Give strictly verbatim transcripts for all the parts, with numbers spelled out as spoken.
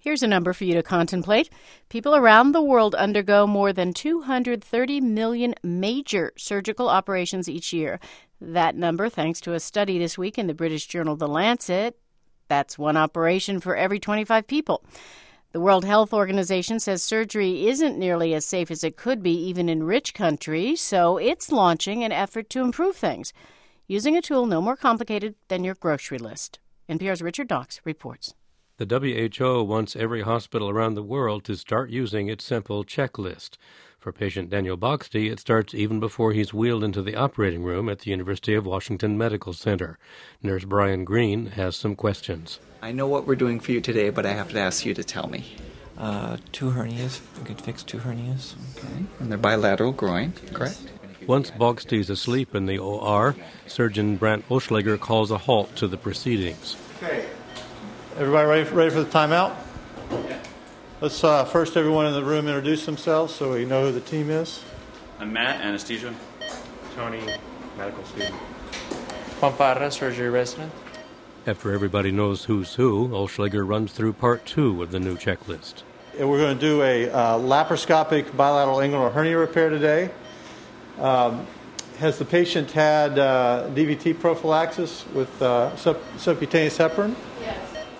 Here's a number for you to contemplate. People around the world undergo more than two hundred thirty million major surgical operations each year. That number, thanks to a study this week in the British journal The Lancet, that's one operation for every twenty-five people. The World Health Organization says surgery isn't nearly as safe as it could be, even in rich countries, so it's launching an effort to improve things, using a tool no more complicated than your grocery list. N P R's Richard Knox reports. The W H O wants every hospital around the world to start using its simple checklist. For patient Daniel Boxty, it starts even before he's wheeled into the operating room at the University of Washington Medical Center. Nurse Brian Green has some questions. I know what we're doing for you today, but I have to ask you to tell me. Uh, two hernias. We could fix two hernias. Okay. And they're bilateral groin, correct? Once Boxty's asleep in the O R, Surgeon Brant Oschlager calls a halt to the proceedings. Okay. Everybody ready for, ready for the timeout? Yeah. Let's uh, first everyone in the room introduce themselves so we know who the team is. I'm Matt, anesthesia. Tony, medical student. Juan Parra, surgery resident. After everybody knows who's who, Oschlager runs through part two of the new checklist. And we're going to do a uh, laparoscopic bilateral inguinal hernia repair today. Um, has the patient had uh, D V T prophylaxis with uh, sub- subcutaneous heparin? Yes.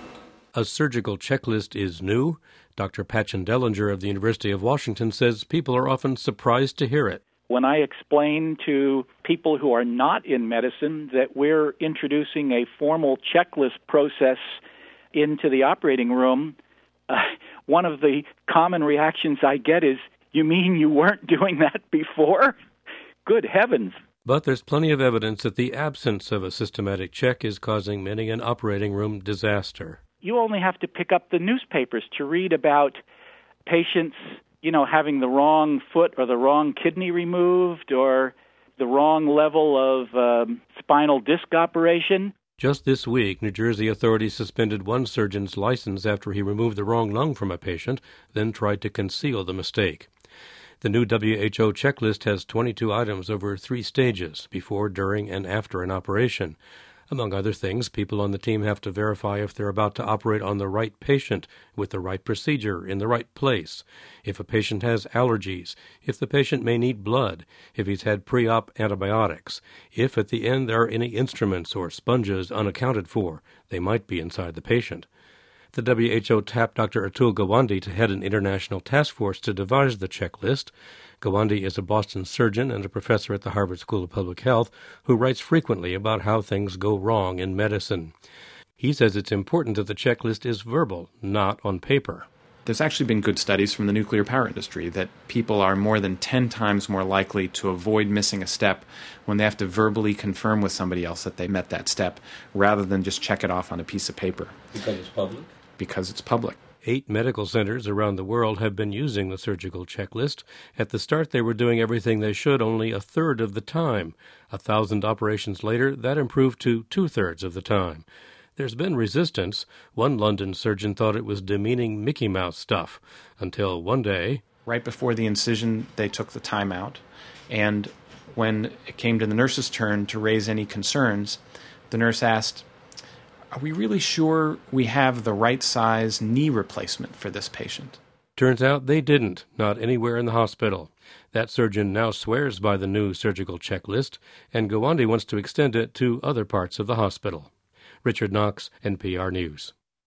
A surgical checklist is new. Doctor Patchen Dellinger of the University of Washington says people are often surprised to hear it. When I explain to people who are not in medicine that we're introducing a formal checklist process into the operating room, uh, one of the common reactions I get is, "You mean you weren't doing that before?" Good heavens. But there's plenty of evidence that the absence of a systematic check is causing many an operating room disaster. You only have to pick up the newspapers to read about patients, you know, having the wrong foot or the wrong kidney removed or the wrong level of um, spinal disc operation. Just this week, New Jersey authorities suspended one surgeon's license after he removed the wrong lung from a patient, then tried to conceal the mistake. The new W H O checklist has twenty-two items over three stages, before, during, and after an operation. Among other things, people on the team have to verify if they're about to operate on the right patient, with the right procedure, in the right place, if a patient has allergies, if the patient may need blood, if he's had pre-op antibiotics, if at the end there are any instruments or sponges unaccounted for. They might be inside the patient. The W H O tapped Doctor Atul Gawande to head an international task force to devise the checklist. Gawande is a Boston surgeon and a professor at the Harvard School of Public Health who writes frequently about how things go wrong in medicine. He says it's important that the checklist is verbal, not on paper. There's actually been good studies from the nuclear power industry that people are more than ten times more likely to avoid missing a step when they have to verbally confirm with somebody else that they met that step, rather than just check it off on a piece of paper. Because it's public? Because it's public. Eight medical centers around the world have been using the surgical checklist. At the start, they were doing everything they should only a third of the time. A thousand operations later, that improved to two-thirds of the time. There's been resistance. One London surgeon thought it was demeaning Mickey Mouse stuff, until one day... Right before the incision, they took the time out, and when it came to the nurse's turn to raise any concerns, the nurse asked, "Are we really sure we have the right size knee replacement for this patient?" Turns out they didn't, not anywhere in the hospital. That surgeon now swears by the new surgical checklist, and Gawande wants to extend it to other parts of the hospital. Richard Knox, N P R News.